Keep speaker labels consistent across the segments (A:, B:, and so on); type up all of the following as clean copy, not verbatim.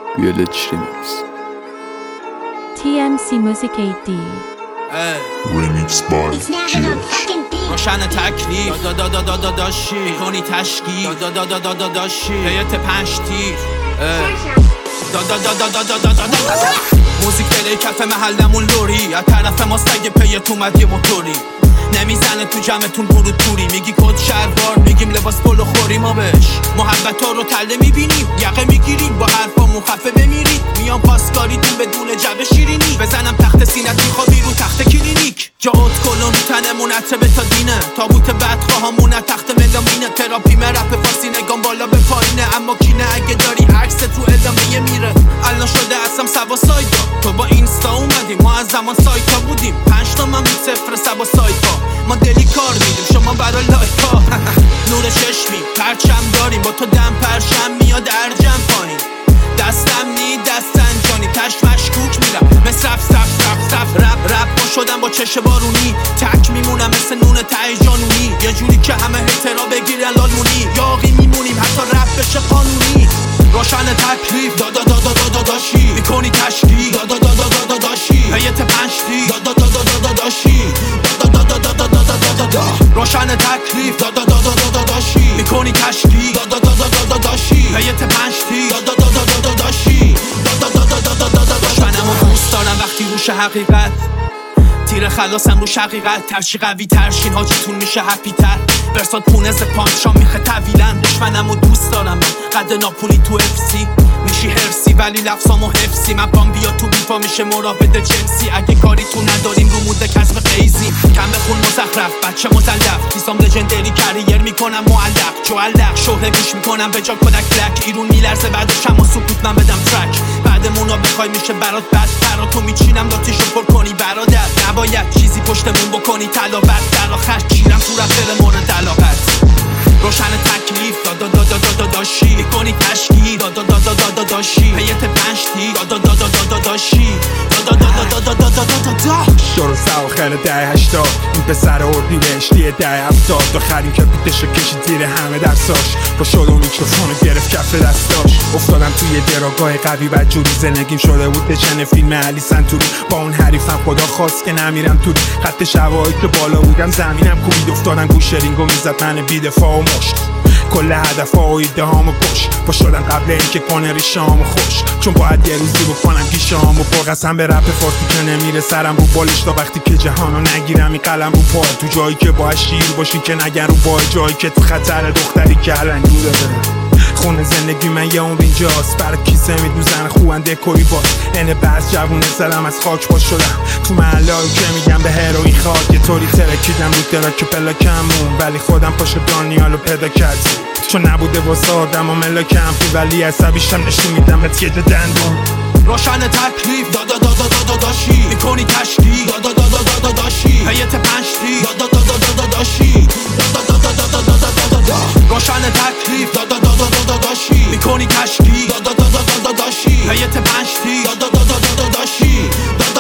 A: Village Remix.
B: TMC Music 8D.
C: Remix by
D: روشن تکلیف داشی کنی تشکیل داشی هیئت 5 تیر موزیک بده کف محلمون لوری از طرف ما سگ پیت اومد یه موتوری نمیزنه تو جمعتون برو توری میگی کد شهردار میگیم لباس پلو خوری ما بهش محبت ها رو تله میبینیم یقه میگیریم با حرفامون خفه بمیرید میام پاسکاریتون بدون جبه شیرینی بزنم تخت سینت میخوابی رو تخت کلینیک جاوت کلون رو تنمون عطبه تا دینه تابوت بدخواهامون تخت ملامینه تراپی رپ فارسی نگام بالا به پایینه اما کینه اگه داری عکست رو ادامه میره الان شده اصلا سبا سایدا تو با اینستا اومدیم ما از زمان سایتا بودیم 5 تا من 0 سبا سایتا ما دلی کار میدیم شما برا لایکا نور چشمی پرچم داریم با تو دم پرشم میاد ارجم پایین دستم نی دستن جانی تش مشکوک میرم مثل رپ با شدم با چش بارونی تک میمونم مثل نون ته جانونی یه جوری که همه هترا بگیرن لالمونی یاقی میمونیم حتی رپ بشه قانونی روشن تکلیف داشی میکنی تشکیل داشی هیئت 5 تیر داشی روشن تکلیف داشی میکنی تشکیل داشی هیئت 5 تیر داشی روشنمو دوست دارم وقتی روش حقیقت تیر خلاصم رو شقیقت ترشی قوی ترشین حاجیتون میشه هپی تر برسات پونز پانچام میخه طویلن دشمنمو دوست دارم من قد ناپولی تو افسی میشی هرسی ولی لفظامو حفظی من پام بیا تو بیفا میشه مراود جنسی اگه کاری تو نداریم رو موده کسب قیزی کم بخون مزخرف بچه مزلف کیسام لژندری کریر میکنم معلق جو علق شهره گوش میکنم به جا کدک فلک ایرون میلرزه بعدش هم و سکوت من بدم ترک بعدمونو بخوای میشه برات بد برا تو میچینم داتیشو پر کنی برادر نباید چیزی پشتمون بکنی تلاوت در آخر کیرم تو رفتر مورد علاقت روشن تکلیف داشی میکنی تشکیل داشی هیئت 5 تیر داشی
E: شروع سواخر 1080 این پسر اردیبهشتی 1070 داخرین که پیتشو کشید زیر همه درساش با شد و میکروفونو گرفت کف دستاش افتادم توی دراگاه قوی بدجوری زندگیم شده بود به چنه فیلم علی سنتوری با اون حریفم خدا خواست که نمیرم توری خط شواهی که بالا بودم زمینم کوبید افتادن گوش رینگو میزد من بیدفاع و مشت کل هدف ها و ایده هامو کش با شدن قبل اینکه کنه ریشامو خوش چون باید یه روزی بکنم گیشامو پر قسم به رپ فارسی که نمیره سرم رو بالش تا وقتی که جهانو نگیرم این قلم رو پای تو جایی که باید شیر باشی که نگن رو پای جایی که تو خطر دختری که الان دوره خونه زندگی من یه عمر اینجاست برای کیسه میدوزن خوبن دکوری باز اینه بعض جوونه زدم از خاک باز شدم تو محله هایی که میگم به هروین خاک یه طوری ترکیدم رو دراک پلاکمون ولی خودم پاشو دانیالو پیدا کردم چون نبوده واسه آدم و ملاکم تو ولی عصبیشم نشون میدم بهت یه دندون
D: روشن تکلیف داشی میکنی تشکیل داشی هیئت 5 تیر داشی روشن تکلیف داشی میکنی تشکیل داشی هیئت 5 تیر داشی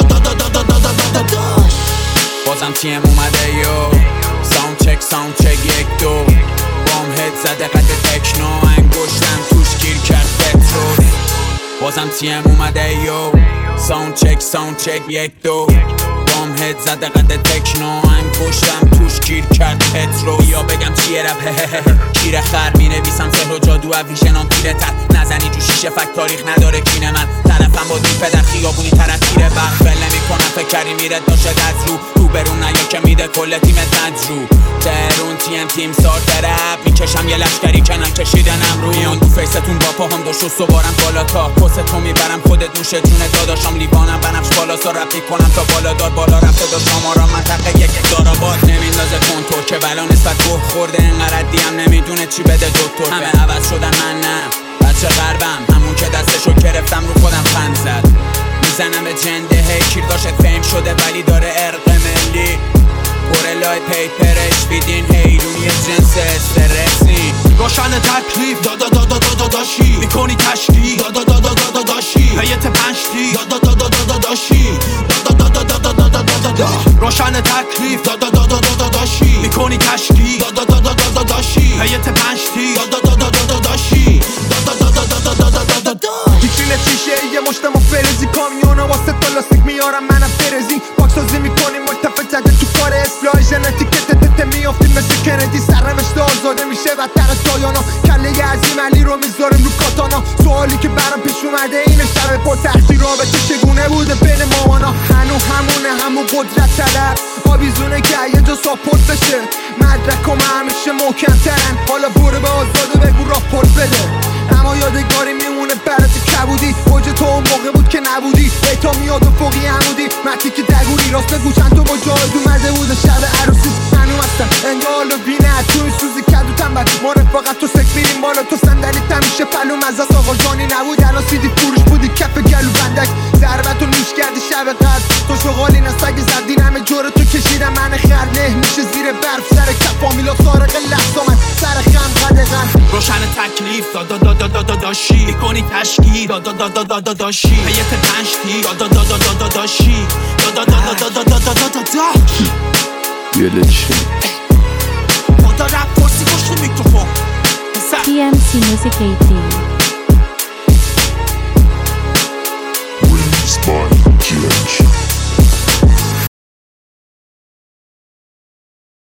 D: بازم تیم اومده یو ساوند چک 1 2 بام هد زده قد تکنو انگشتم توش گیر کرد پترول بازم تیم اومده یو ساوند چک 1 2 بام هد زده قد تکنو انگشتم توش گیر کرد پترول یا بگم چیه رپ کیر خر مینویسم سحر و جادو ویژنام پیره تر نزنی جو شیشه فک تاریخ نداره کینه من طرفم با دیپه در خیابونی ترکیره برق فل نمیکنم فکری میره داشت از رو برون نیا که میده کل تیم تجرو درون تیم سار رپ میکشم یه لشکری کنن کشیدنم رو میان دو فیستون با پاهم داشت و سوارم بالا تا پست تو میبرم خودت نوش جونه داداشم لیوانم بنفش بالا سا رپ میکنم تا بالا دار بالا رفته داشت شمارا منطقه یک داراباد نمیندازه کنتور که بلا نسبت گوه خورده اینقدر دیم نمیدونه چی بده دکتر همه عوض شدن من نه بچه غربم همون که دستشو گرفتم رو خودم خند زد میزنم به جنده هی داشت فیم شده ولی داره ارق ملی گورلای پیپرش بیدین هیرون یه جنس استرسی روشن تکلیف داشی میکنی تشکیل داشی هیئت 5 تیر داشی روشن تکلیف داشی میکنی تشکیل داشی هیئت 5 تیر داشی ویترین چیش
A: بدتر از دایانا کله عظیم علی رو میذاریم رو کاتانا سوالی که برام پیش اومده اینه شب پر تحصیل رابطه چگونه بوده بین مامانا هنو همونه همون قدرت طلب آویزونه که یه جا ساپورت بشه مدرک و همیشه محکم ترن حالا برو به آزاده بگو راپورت بده اما یادگاری میمونه برات کبودی اوج تو اون موقع بود که نبودی بیتا میاد و فوقی عمودی متی که دگوری راست بگو چند تا مجاهد اومده بوده شب عروسی هنو هستم انگار بینه تو این سوزی کدو تنبل ما رفاقت تو سک میریم بالا تو صندلی تمیشه پلو مزاس آقا جانی نبود الان سیدی فروش بودی کف گلو بندک ضربت و نوش کردی شب قد تو شغالی نسگ زدین همه جور تو کشیدم من خرنه میشه زیر برف سر کف میلا سارق لحظا من سر خم قدقن
D: روشن تکلیف داشی میکنی تشکیل داشی هیت پنجتی داشی
C: یلچی
D: مادر رپ پرسی پشت میکروفون
B: TMC Music 18